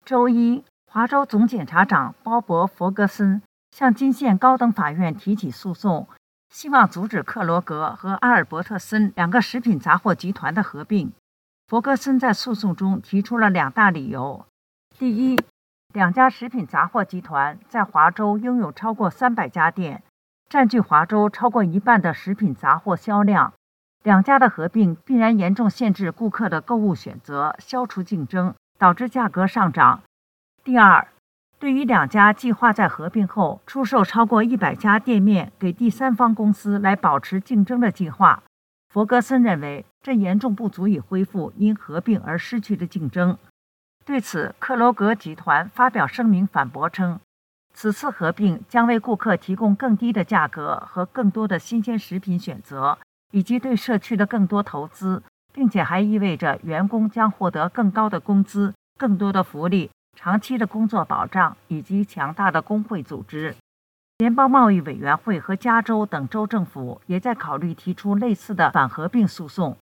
周一，华州总检察长鲍勃·弗格森向金县高等法院提起诉讼，希望阻止克罗格和阿尔伯特森两个食品杂货集团的合并。弗格森在诉讼中提出了2大理由：第一，两家食品杂货集团在华州拥有超过300家店，占据华州超过一半的食品杂货销量，两家的合并必然严重限制顾客的购物选择，消除竞争，导致价格上涨。第二，对于两家计划在合并后出售超过100家店面给第三方公司来保持竞争的计划，弗格森认为这严重不足以恢复因合并而失去的竞争。对此，克罗格集团发表声明反驳称，此次合并将为顾客提供更低的价格和更多的新鲜食品选择，以及对社区的更多投资，并且还意味着员工将获得更高的工资、更多的福利、长期的工作保障以及强大的工会组织。联邦贸易委员会和加州等州政府也在考虑提出类似的反合并诉讼。